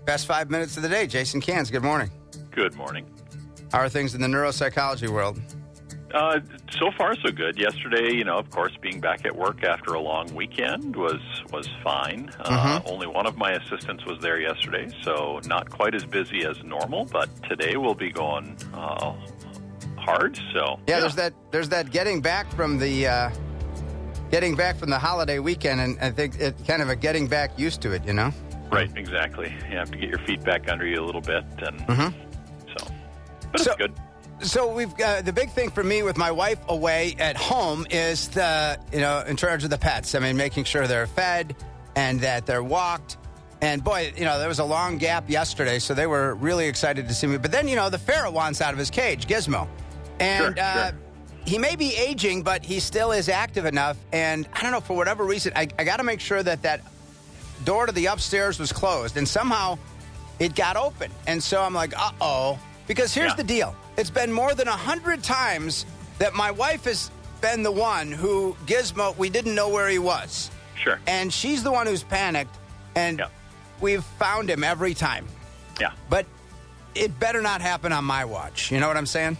Best 5 minutes of the day. Jason Cans, good morning. Good morning. How are things in the neuropsychology world? So far, so good. Yesterday, of course, being back at work after a long weekend was fine. Only one of my assistants was there yesterday, so not quite as busy as normal, but today we'll be going hard. So there's that getting back from the holiday weekend, and I think it's kind of a getting back used to it, Right, exactly. You have to get your feet back under you a little bit, and but it's good. So we've the big thing for me with my wife away at home is in charge of the pets. I mean, making sure they're fed and that they're walked. And boy, there was a long gap yesterday, so they were really excited to see me. But then, the ferret wants out of his cage, Gizmo. And Sure. He may be aging, but he still is active enough. And I don't know, for whatever reason, I got to make sure that door to the upstairs was closed. And somehow it got open. And so I'm like, uh-oh. Because here's the deal. It's been more than 100 times that my wife has been the one who, Gizmo, we didn't know where he was. Sure. And she's the one who's panicked, and we've found him every time. Yeah. But it better not happen on my watch. You know what I'm saying?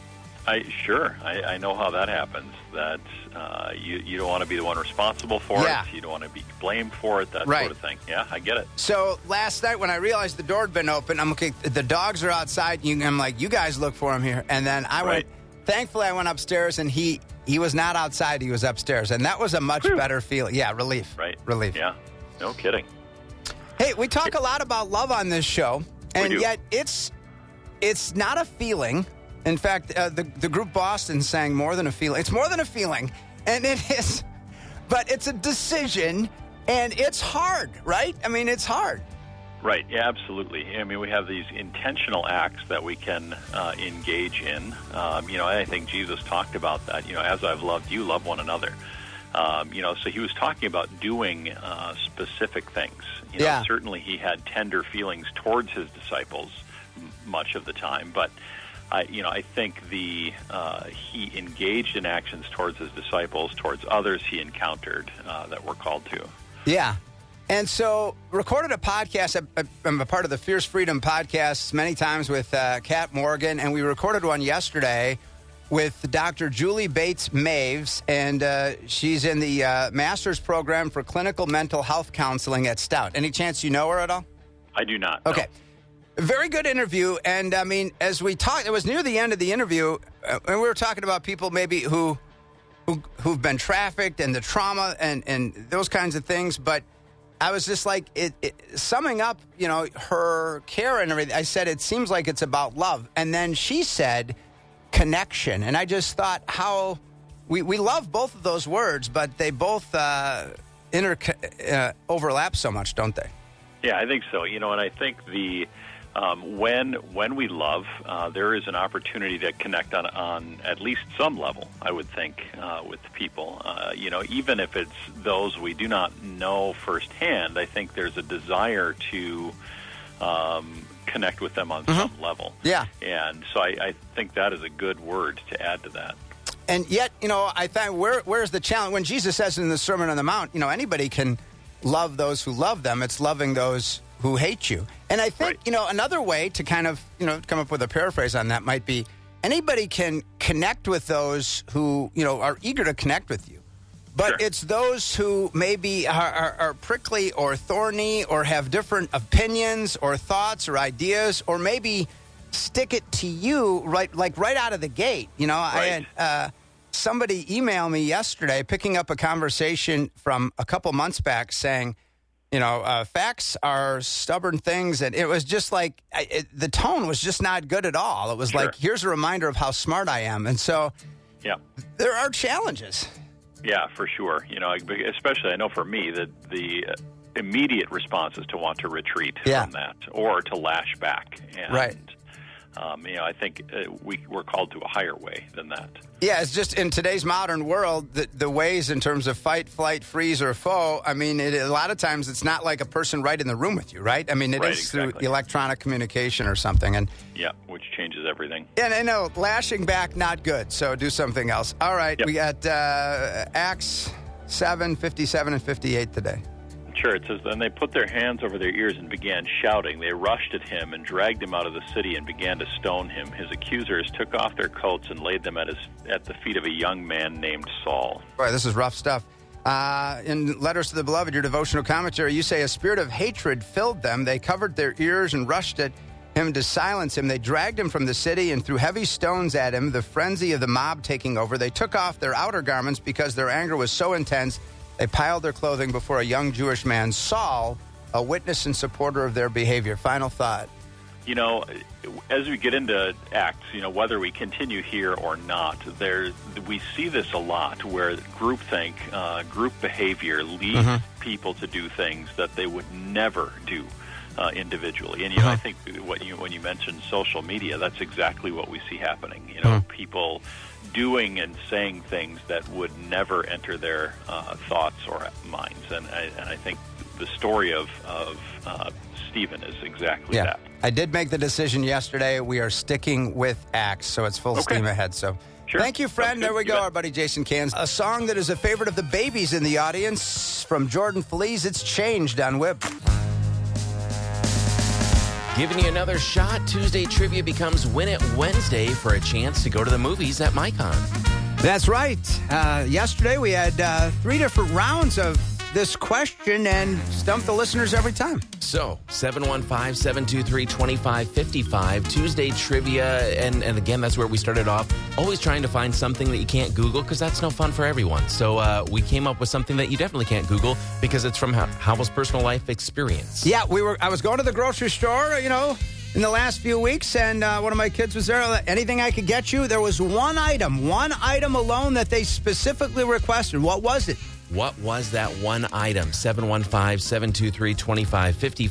I know how that happens. That you don't want to be the one responsible for it. You don't want to be blamed for it, that sort of thing. Yeah, I get it. So last night when I realized the door had been open, I'm okay, the dogs are outside. I'm like, you guys look for him here. And then I went, thankfully I went upstairs, and he was not outside. He was upstairs. And that was a much better feeling. Yeah, relief. Right. Relief. Yeah, no kidding. Hey, we talk a lot about love on this show, and yet it's not a feeling. In fact, the group Boston sang more than a feeling. It's more than a feeling, and it is, but it's a decision, and it's hard, right? I mean, it's hard. Right, yeah, absolutely. I mean, we have these intentional acts that we can engage in. I think Jesus talked about that, as I've loved you, love one another. So he was talking about doing specific things. Certainly he had tender feelings towards his disciples much of the time, but I think he engaged in actions towards his disciples, towards others he encountered that we're called to. Yeah. And so recorded a podcast. I'm a part of the Fierce Freedom podcast many times with Kat Morgan, and we recorded one yesterday with Dr. Julie Bates Maves, and she's in the master's program for clinical mental health counseling at Stout. Any chance you know her at all? I do not. Okay. No. Very good interview, and I mean, as we talked, it was near the end of the interview, and we were talking about people maybe who've been trafficked and the trauma and those kinds of things. But I was just like, summing up, her care and everything. I said it seems like it's about love, and then she said connection, and I just thought how we love both of those words, but they both overlap so much, don't they? Yeah, I think so. And I think when we love, there is an opportunity to connect on at least some level, I would think, with people. Even if it's those we do not know firsthand, I think there's a desire to connect with them on some level. Yeah. And so I think that is a good word to add to that. And yet, I find where's the challenge? When Jesus says in the Sermon on the Mount, anybody can love those who love them. It's loving those who hate you. And I think, another way to kind of, come up with a paraphrase on that might be anybody can connect with those who, are eager to connect with you. But it's those who maybe are prickly or thorny or have different opinions or thoughts or ideas, or maybe stick it to you right out of the gate. I had somebody email me yesterday picking up a conversation from a couple months back saying, facts are stubborn things. And it was just like the tone was just not good at all. It was like, here's a reminder of how smart I am. And so there are challenges. Yeah, for sure. Especially I know for me that the immediate response is to want to retreat from that or to lash back. And, I think we're called to a higher way than that. Yeah, it's just in today's modern world, the ways in terms of fight, flight, freeze, or foe, I mean, a lot of times it's not like a person right in the room with you, right? I mean, it is through electronic communication or something. And which changes everything. And I know, lashing back, not good, so do something else. All right, we got Acts 7, 57, and 58 today. Sure, it says, then they put their hands over their ears and began shouting. They rushed at him and dragged him out of the city and began to stone him. His accusers took off their coats and laid them at the feet of a young man named Saul. Boy, this is rough stuff. In Letters to the Beloved, your devotional commentary, you say, a spirit of hatred filled them. They covered their ears and rushed at him to silence him. They dragged him from the city and threw heavy stones at him, the frenzy of the mob taking over. They took off their outer garments because their anger was so intense. They piled their clothing before a young Jewish man, Saul, a witness and supporter of their behavior. Final thought. You know, as we get into Acts, you know, whether we continue here or not, we see this a lot where groupthink, group behavior leads people to do things that they would never do individually. And, you know, I think when you mentioned social media, that's exactly what we see happening. You know, people doing and saying things that would never enter their thoughts or minds. And I think the story of Stephen is exactly that. I did make the decision yesterday. We are sticking with Acts, so it's full steam ahead. So sure. Thank you, friend. There we go, our buddy Jason Cans. A song that is a favorite of the babies in the audience from Jordan Feliz. It's Changed on Whip. Giving you another shot. Tuesday Trivia becomes Win It Wednesday for a chance to go to the movies at MyCon. That's right. Yesterday we had 3 different rounds of this question and stumped the listeners every time. So, 715-723-2555, Tuesday Trivia, and again, that's where we started off, always trying to find something that you can't Google, because that's no fun for everyone. So, we came up with something that you definitely can't Google, because it's from Howell's personal life experience. Yeah, I was going to the grocery store, you know, in the last few weeks, and one of my kids was there. Anything I could get you? There was one item alone that they specifically requested. What was it? What was that one item? 715-723-2555,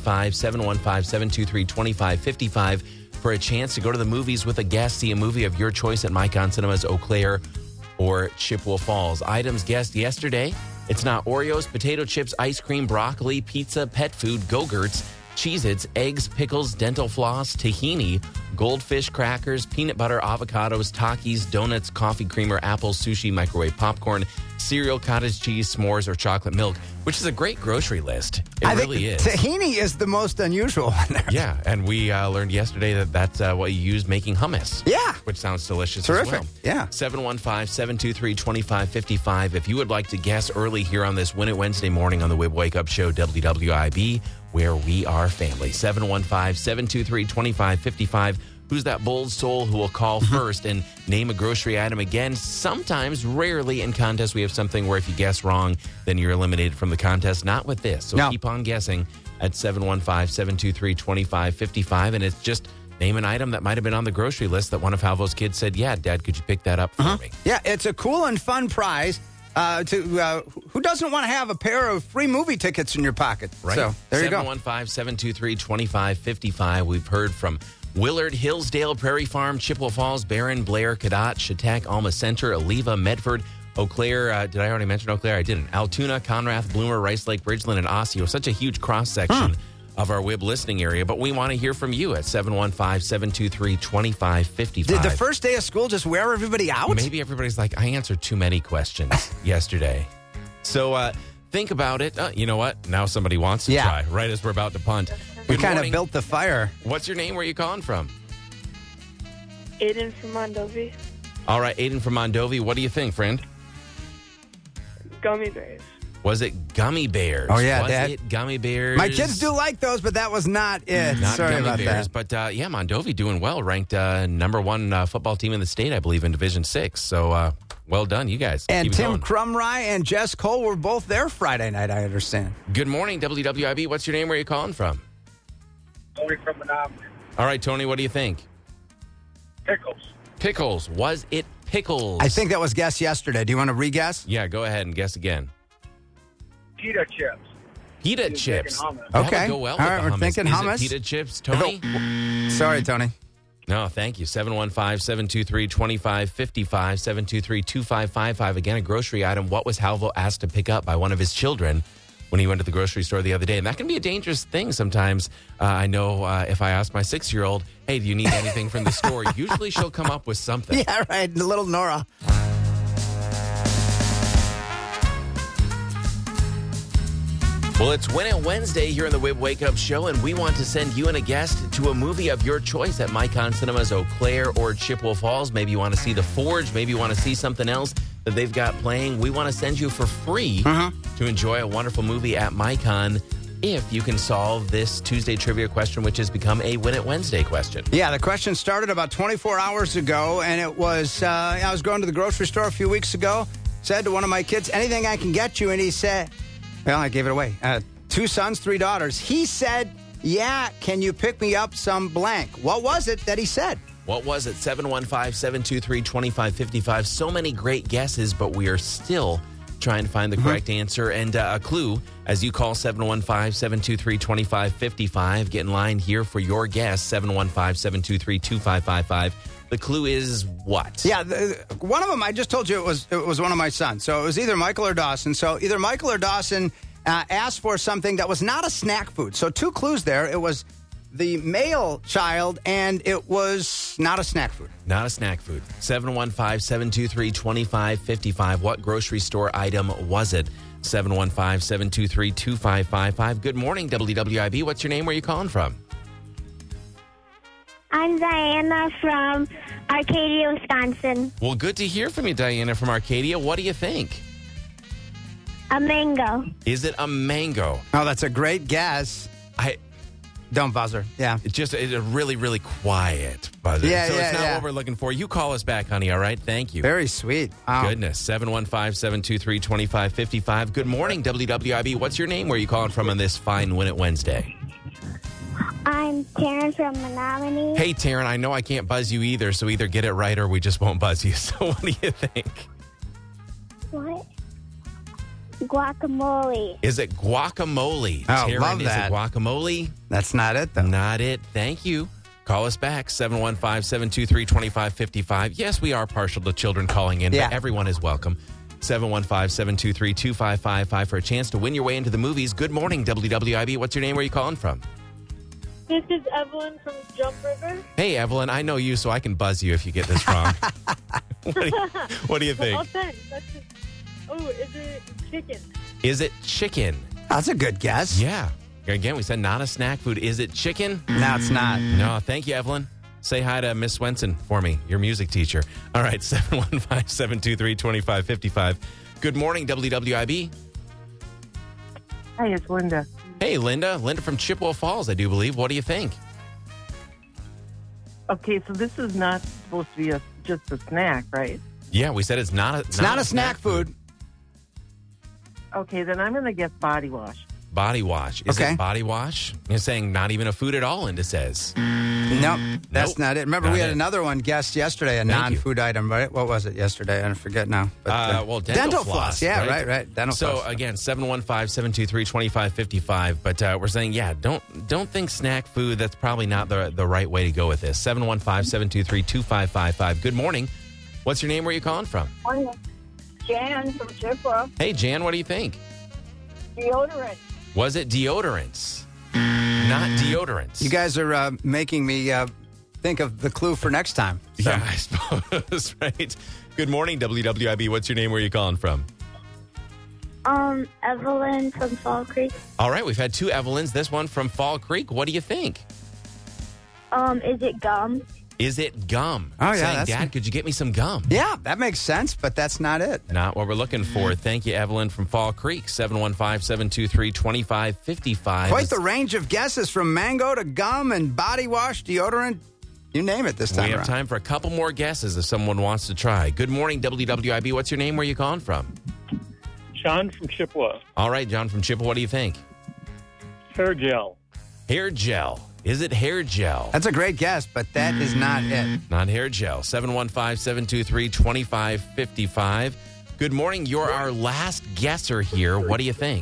715-723-2555 for a chance to go to the movies with a guest, see a movie of your choice at MyCon Cinemas, Eau Claire, or Chippewa Falls. Items guessed yesterday, it's not Oreos, potato chips, ice cream, broccoli, pizza, pet food, Go-Gurts, Cheez-Its, eggs, pickles, dental floss, tahini, goldfish, crackers, peanut butter, avocados, Takis, donuts, coffee creamer, apples, sushi, microwave popcorn, cereal, cottage cheese, s'mores, or chocolate milk, which is a great grocery list. I really is. Tahini is the most unusual one there. Yeah, and we learned yesterday that that's what you use making hummus. Yeah. Which sounds delicious Terrific. as well. Yeah. 715-723-2555. If you would like to guess early here on this Win It Wednesday morning on the Wib Wake Up Show, WWIB, where we are family. 715-723-2555. Who's that bold soul who will call first and name a grocery item again? Sometimes, rarely in contests, we have something where if you guess wrong, then you're eliminated from the contest. Not with this. So keep on guessing at 715-723-2555. And it's just name an item that might have been on the grocery list that one of Halvo's kids said, yeah, Dad, could you pick that up for me? Yeah, it's a cool and fun prize. Who doesn't want to have a pair of free movie tickets in your pocket? Right. So there you go. 715-723-2555. We've heard from Willard, Hillsdale, Prairie Farm, Chippewa Falls, Barron, Blair, Cadott, Chautauqua, Alma Center, Oliva, Medford, Eau Claire. Did I already mention Eau Claire? I didn't. Altoona, Conrath, Bloomer, Rice Lake, Bridgeland, and Osseo. Such a huge cross-section of our WIB listening area, but we want to hear from you at 715-723-2555. Did the first day of school just wear everybody out? Maybe everybody's like, I answered too many questions yesterday. So think about it. You know what? Now somebody wants to try, right as we're about to punt. We kind of built the fire. What's your name? Where are you calling from? Aiden from Mondovi. All right, Aiden from Mondovi. What do you think, friend? Gummy bears. Was it gummy bears? Oh, yeah, was Dad. it gummy bears? My kids do like those, but that was not it. Not Sorry gummy about bears, that. but yeah, Mondovi doing well, ranked number one football team in the state, I believe, in Division 6. So well done, you guys. And Keep Tim going. Crumry and Jess Cole were both there Friday night, I understand. Good morning, WWIB. What's your name? Where are you calling from? Tony from Menominee. All right, Tony, what do you think? Pickles. Pickles. Was it pickles? I think that was guessed yesterday. Do you want to re-guess? Yeah, go ahead and guess again. Pita chips. Pita chips. Hummus. That Okay. would go well All with right, the we're hummus. thinking Is hummus. it pita chips, Tony? Sorry, Tony. No, thank you. 715-723-2555, 723-2555. Again, a grocery item. What was Halvo asked to pick up by one of his children when he went to the grocery store the other day? And that can be a dangerous thing sometimes. I know if I ask my 6-year-old, hey, do you need anything from the store? Usually she'll come up with something. Yeah, right. The little Nora. Well, it's Win It Wednesday here in the WIB Wake Up Show, and we want to send you and a guest to a movie of your choice at Micon Cinemas, Eau Claire, or Chippewa Falls. Maybe you want to see The Forge. Maybe you want to see something else that they've got playing. We want to send you for free to enjoy a wonderful movie at Micon if you can solve this Tuesday trivia question, which has become a Win It Wednesday question. Yeah, the question started about 24 hours ago, and it was, I was going to the grocery store a few weeks ago, said to one of my kids, anything I can get you, and he said... Well, I gave it away. 2 sons, 3 daughters. He said, yeah, can you pick me up some blank? What was it that he said? What was it? 715-723-2555. So many great guesses, but we are still trying to find the correct answer. And a clue, as you call 715-723-2555. Get in line here for your guess, 715-723-2555. The clue is what? Yeah, one of them, I just told you it was one of my sons. So it was either Michael or Dawson. So either Michael or Dawson asked for something that was not a snack food. So 2 clues there. It was the male child, and it was not a snack food. Not a snack food. 715-723-2555. What grocery store item was it? 715-723-2555. Good morning, WWIB. What's your name? Where are you calling from? I'm Diana from Arcadia, Wisconsin. Well, good to hear from you, Diana from Arcadia. What do you think? A mango. Is it a mango? Oh, that's a great guess. Don't buzzer. Yeah. It's a really, really quiet buzzer. Yeah, so it's not yeah. what we're looking for. You call us back, honey, all right? Thank you. Very sweet. Wow. Goodness. 715-723-2555. Good morning, WWIB. What's your name? Where are you calling from on this fine Win It Wednesday? I'm Taryn from Menominee. Hey, Taryn, I know I can't buzz you either, so either get it right or we just won't buzz you. So what do you think? What? Guacamole. Is it guacamole? Oh, Taryn, love is that. it guacamole? That's not it, though. Not it. Thank you. Call us back, 715-723-2555. Yes, we are partial to children calling in, Yeah. but everyone is welcome. 715-723-2555 for a chance to win your way into the movies. Good morning, WWIB. What's your name? Where are you calling from? This is Evelyn from Jump River. Hey, Evelyn, I know you, so I can buzz you if you get this wrong. What do you think? Oh, thanks. Is it chicken? Is it chicken? That's a good guess. Yeah. Again, we said not a snack food. Is it chicken? No, it's not. No, thank you, Evelyn. Say hi to Miss Swenson for me, your music teacher. All right, 715-723-2555. Good morning, WWIB. Hi, it's Linda. Hey, Linda. Linda from Chippewa Falls, I do believe. What do you think? Okay, so this is not supposed to be just a snack, right? Yeah, we said it's not a It's not a snack food. Okay, then I'm going to guess body wash. Body wash. Is Okay. it body wash? You're saying not even a food at all, Linda says. Nope, that's Nope. not it. Remember, Not we had it. another one guessed yesterday, a Thank you. non-food item, right? What was it yesterday? I forget now. But, Well, dental floss. Yeah, right. Dental So floss. again, 715-723-2555. But we're saying, yeah, don't think snack food. That's probably not the right way to go with this. 715-723-2555. Good morning. What's your name? Where are you calling from? Morning. Jan from Chippewa. Hey, Jan, what do you think? Deodorant. Was it deodorants? Not deodorants. You guys are making me think of the clue for next time. So. Yeah, I suppose, right? Good morning, WWIB. What's your name? Where are you calling from? Evelyn from Fall Creek. All right, we've had 2 Evelyns. This one from Fall Creek. What do you think? Is it gum? Is it gum? Oh, yeah, Saying, that's- Dad, could you get me some gum? Yeah, that makes sense, but that's not it. Not what we're looking for. Thank you, Evelyn from Fall Creek. 715-723-2555. Quite the range of guesses from mango to gum and body wash, deodorant, you name it this time We have around. time for a couple more guesses if someone wants to try. Good morning, WWIB. What's your name? Where are you calling from? Sean from Chippewa. All right, John from Chippewa. What do you think? Hair gel. Hair gel. Is it hair gel? That's a great guess, but that is not it. Not hair gel. 715-723-2555. Good morning. You're our last guesser here. What do you think?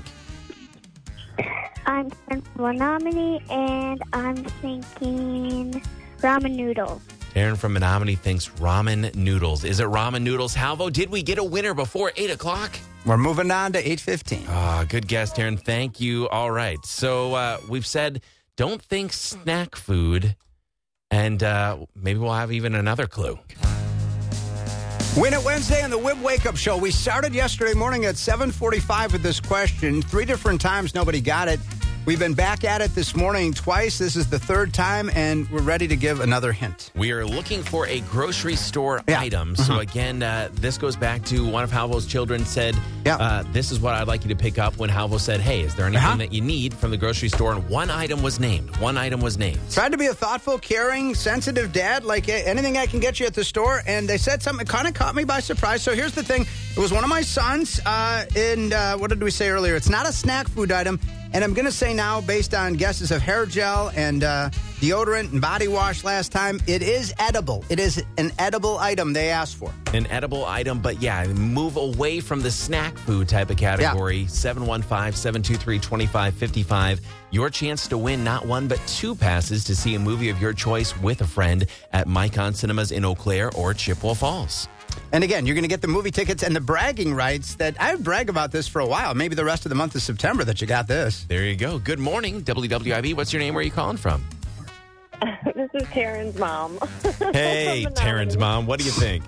I'm from Menominee, and I'm thinking ramen noodles. Aaron from Menominee thinks ramen noodles. Is it ramen noodles? Halvo, did we get a winner before 8 o'clock? We're moving on to 8:15. Good guess, Aaron. Thank you. All right. So we've said don't think snack food, and maybe we'll have even another clue. Win It Wednesday on the WIB Wake Up Show. We started yesterday morning at 7:45 with this question. 3 different times, nobody got it. We've been back at it this morning twice. This is the 3rd time, and we're ready to give another hint. We are looking for a grocery store item. So again, this goes back to one of Halvo's children said, this is what I'd like you to pick up, when Halvo said, hey, is there anything that you need from the grocery store? And one item was named. Tried to be a thoughtful, caring, sensitive dad, like anything I can get you at the store. And they said something that kind of caught me by surprise. So here's the thing. It was one of my sons, what did we say earlier? It's not a snack food item. And I'm going to say now, based on guesses of hair gel and deodorant and body wash last time, it is edible. It is an edible item they asked for. An edible item, but move away from the snack food type of category. 715-723-2555. Your chance to win not 1 but 2 passes to see a movie of your choice with a friend at Micon Cinemas in Eau Claire or Chippewa Falls. And again, you're going to get the movie tickets and the bragging rights that I would brag about this for a while. Maybe the rest of the month of September that you got this. There you go. Good morning, WWIB. What's your name? Where are you calling from? This is Taryn's mom. Hey, Taryn's mom. What do you think?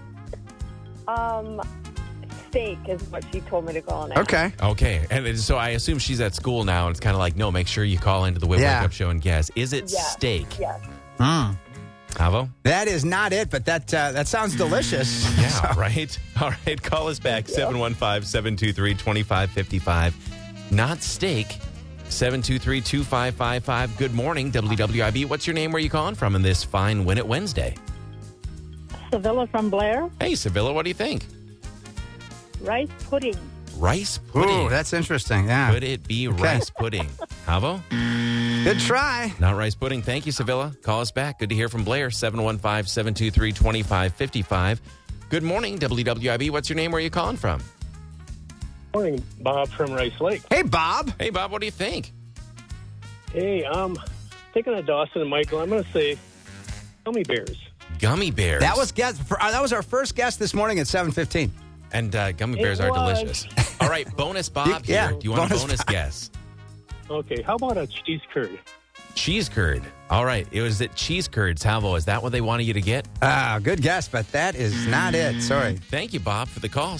Steak is what she told me to call on. Okay. And so I assume she's at school now, and it's kind of like, no, make sure you call into the WIB Wake Up Show and guess. Is it steak? Yes. Halvo? That is not it, but that sounds delicious. Yeah, right? All right, call us back, 715-723-2555. Not steak, 723-2555. Good morning, WWIB. What's your name? Where are you calling from in this fine Win It Wednesday? Sevilla from Blair. Hey, Sevilla, what do you think? Rice pudding. Rice pudding. Ooh, that's interesting, yeah. Could it be rice pudding? Halvo? Good try. Not rice pudding. Thank you, Sevilla. Call us back. Good to hear from Blair, 715-723-2555. Good morning, WWIB. What's your name? Where are you calling from? Morning, Bob from Rice Lake. Hey, Bob. Hey, Bob, what do you think? Hey, thinking of Dawson and Michael. I'm going to say gummy bears. Gummy bears. That was our first guest this morning at 7:15. And gummy bears are delicious. All right, bonus Bob here. Do you want a bonus guess? Okay, how about a cheese curd? Cheese curd. All right, it was at cheese curds. Halvo, is that what they wanted you to get? Good guess, but that is not it. Sorry. Thank you, Bob, for the call.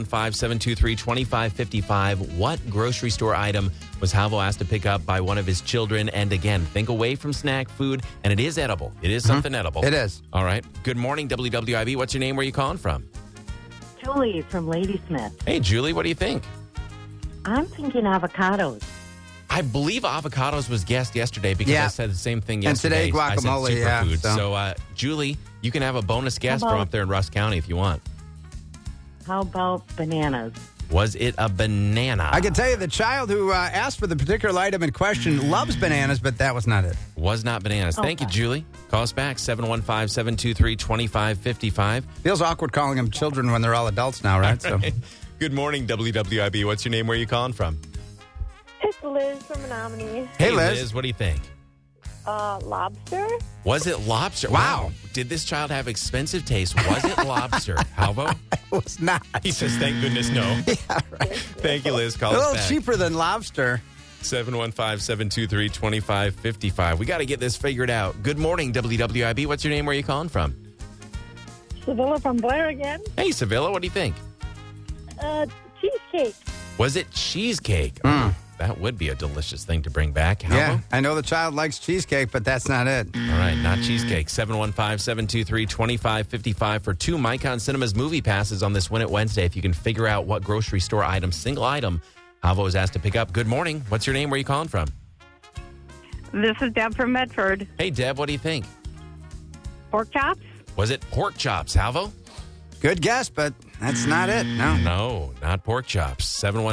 715-723-2555. What grocery store item was Halvo asked to pick up by one of his children? And again, think away from snack food, and it is edible. It is something edible. It is. All right. Good morning, WWIB. What's your name? Where are you calling from? Julie from Ladysmith. Hey, Julie, what do you think? I'm thinking avocados. I believe avocados was guessed yesterday because I said the same thing yesterday. And today, guacamole, I said superfood. So, Julie, you can have a bonus guess from up there in Rusk County if you want. How about bananas? Was it a banana? I can tell you the child who asked for the particular item in question loves bananas, but that was not it. Was not bananas. Thank you, Julie. Call us back, 715-723-2555. Feels awkward calling them children when they're all adults now, right? So. Good morning, WWIB. What's your name? Where are you calling from? It's Liz from Menominee. Hey, Liz. What do you think? Lobster? Was it lobster? Wow. Did this child have expensive taste? Was it lobster? Halvo? It was not. He says, thank goodness, no. Yeah, right. Thank you, Liz. Call a us little back. cheaper than lobster. 715-723-2555. We got to get this figured out. Good morning, WWIB. What's your name? Where are you calling from? Sevilla from Blair again. Hey, Sevilla. What do you think? Cheesecake. Was it cheesecake? That would be a delicious thing to bring back. Halvo? Yeah, I know the child likes cheesecake, but that's not it. All right, not cheesecake. 715-723-2555 for 2 Micon Cinemas movie passes on this Win It Wednesday. If you can figure out what grocery store item, single item, Halvo was asked to pick up. Good morning. What's your name? Where are you calling from? This is Deb from Medford. Hey, Deb, what do you think? Pork chops? Was it pork chops, Halvo? Good guess, but that's not it. No, not pork chops.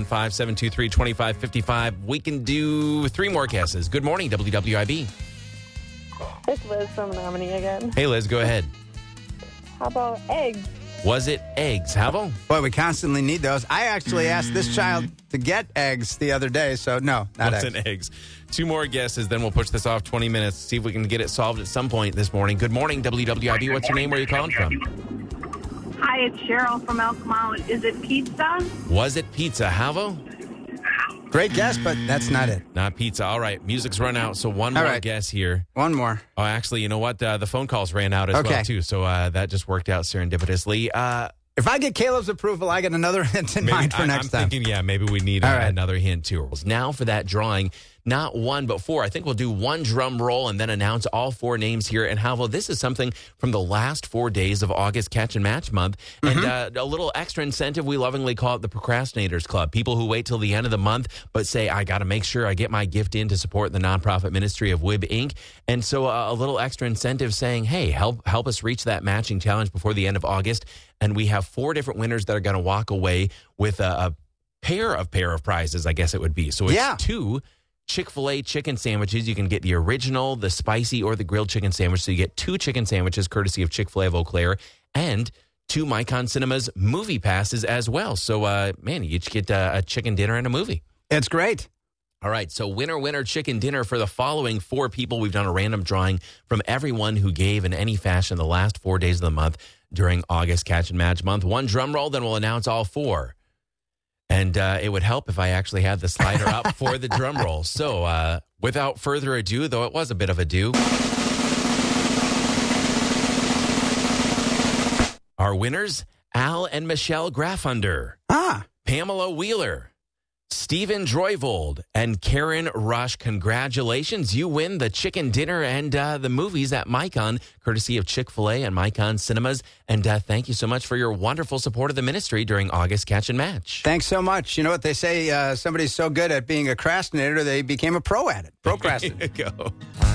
715-723-2555. We can do 3 more guesses. Good morning, WWIB. It's Liz from Menominee again. Hey, Liz, go ahead. How about eggs? Was it eggs, Halvo? Boy, we constantly need those. I actually asked this child to get eggs the other day, so no, not eggs. Wasn't eggs. 2 more guesses, then we'll push this off 20 minutes. See if we can get it solved at some point this morning. Good morning, WWIB. What's your name? Where are you calling from? Hi, it's Cheryl from Elk Mountain. Is it pizza? Was it pizza, Halvo? Great guess, but that's not it. Not pizza. All right, music's run out, so one more guess here. One more. Oh, actually, you know what? The phone calls ran out as well, too, so that just worked out serendipitously. If I get Caleb's approval, I get another hint in mind for next time. I'm thinking, maybe we need another hint too. Now for that drawing, not one, but four. I think we'll do one drum roll and then announce all four names here. And Halvo, this is something from the last 4 days of August Catch and Match Month. And a little extra incentive, we lovingly call it the Procrastinators Club. People who wait till the end of the month, but say, I got to make sure I get my gift in to support the nonprofit ministry of WIB Inc. And so a little extra incentive saying, hey, help us reach that matching challenge before the end of August. And we have four different winners that are going to walk away with a pair of prizes, I guess it would be. So it's two Chick-fil-A chicken sandwiches. You can get the original, the spicy, or the grilled chicken sandwich. So you get two chicken sandwiches courtesy of Chick-fil-A of Eau Claire, and two Micon Cinemas movie passes as well. So, man, you each get a chicken dinner and a movie. It's great. All right, so winner chicken dinner for the following four people. We've done a random drawing from everyone who gave in any fashion the last 4 days of the month during August Catch and Match Month. One drum roll, then we'll announce all four. And it would help if I actually had the slider up for the drum roll. So without further ado, though it was a bit of a do, our winners, Al and Michelle Graffunder, Pamela Wheeler, Stephen Droyvold, and Karen Rush. Congratulations. You win the chicken dinner and the movies at Micon, courtesy of Chick-fil-A and Micon Cinemas. And thank you so much for your wonderful support of the ministry during August Catch and Match. Thanks so much. You know what they say, somebody's so good at being a procrastinator, they became a pro at it. Procrastinator. There you go.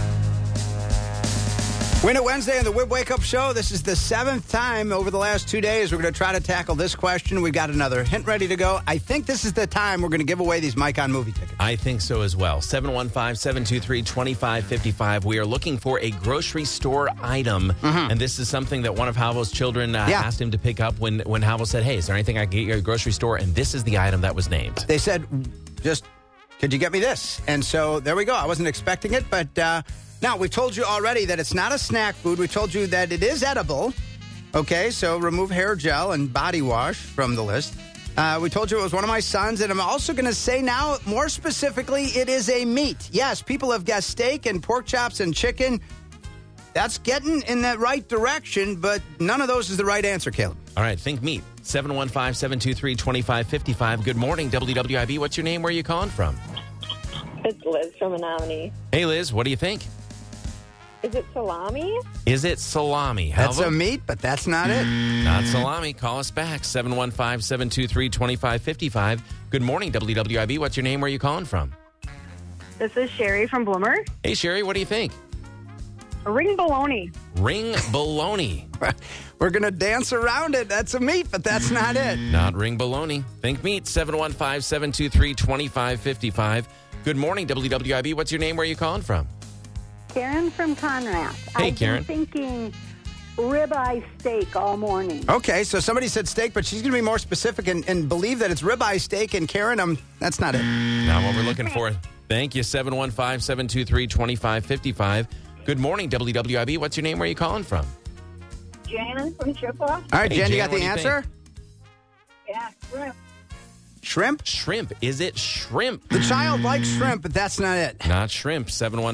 Win It Wednesday on the WIB Wake Up Show. This is the 7th time over the last 2 days. We're going to try to tackle this question. We've got another hint ready to go. I think this is the time we're going to give away these Micon movie tickets. I think so as well. 715-723-2555. We are looking for a grocery store item. And this is something that one of Halvo's children asked him to pick up when Halvo said, hey, is there anything I can get you at a grocery store? And this is the item that was named. They said, could you get me this? And so there we go. I wasn't expecting it, but... Now, we've told you already that it's not a snack food. We told you that it is edible. Okay, so remove hair gel and body wash from the list. We told you it was one of my sons, and I'm also going to say now, more specifically, it is a meat. Yes, people have guessed steak and pork chops and chicken. That's getting in the right direction, but none of those is the right answer, Caleb. All right, think meat. 715-723-2555. Good morning, WWIB. What's your name? Where are you calling from? It's Liz from Menominee. Hey, Liz, what do you think? Is it salami? Is it salami? That's a meat, but that's not it. Not salami. Call us back, 715-723-2555. Good morning, WWIB. What's your name? Where are you calling from? This is Sherry from Bloomer. Hey, Sherry, what do you think? Ring bologna. Ring bologna. We're going to dance around it. That's a meat, but that's not it. Not ring bologna. Think meat, 715-723-2555. Good morning, WWIB. What's your name? Where are you calling from? Karen from Conrath. Hey, Karen. I've been thinking ribeye steak all morning. Okay, so somebody said steak, but she's going to be more specific and believe that it's ribeye steak. And Karen, that's not it. Not what we're looking for. Thank you, 715-723-2555. Good morning, WWIB. What's your name? Where are you calling from? Jan from Chippewa. All right, Jen, you got the answer? Yeah, shrimp. Shrimp? Shrimp. Is it shrimp? The child likes shrimp, but that's not it. Not shrimp.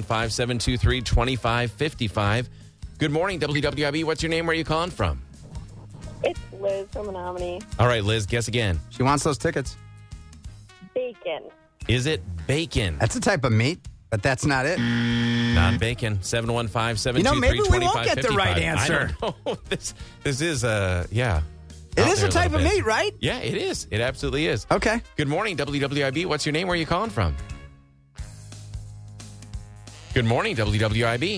715-723-2555. Good morning, WWIB. What's your name? Where are you calling from? It's Liz from Menominee. All right, Liz, guess again. She wants those tickets. Bacon. Is it bacon? That's a type of meat, but that's not it. Not bacon. 715-723-2555. Maybe we won't get the right answer. I don't know. This is, yeah. It is a type of meat, right? Yeah, it is. It absolutely is. Okay. Good morning, WWIB. What's your name? Where are you calling from? Good morning, WWIB.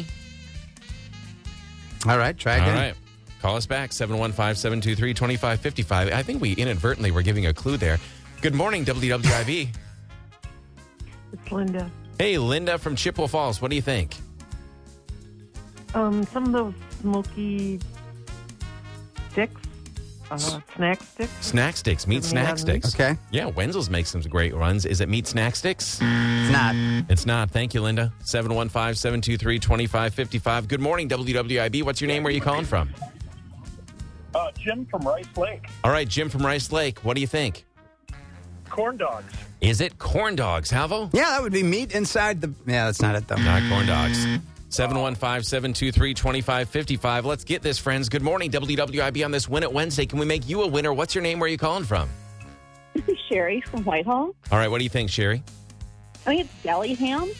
All right, try again. All right. Call us back, 715-723-2555. I think we inadvertently were giving a clue there. Good morning, WWIB. It's Linda. Hey, Linda from Chippewa Falls. What do you think? Some of those smoky sticks. Snack sticks? Snack sticks. Meat snack sticks. Okay. Yeah, Wenzel's makes some great runs. Is it meat snack sticks? It's not. It's not. Thank you, Linda. 715-723-2555. Good morning, WWIB. What's your name? Where are you calling from? Jim from Rice Lake. All right, Jim from Rice Lake. What do you think? Corn dogs. Is it corn dogs, Halvo? Yeah, that would be meat inside the... Yeah, that's not it, though. Not corn dogs. 715-723-2555. Let's get this, friends. Good morning, WWIB on this Win It Wednesday. Can we make you a winner? What's your name? Where are you calling from? This is Sherry from Whitehall. All right, what do you think, Sherry? I think it's deli ham.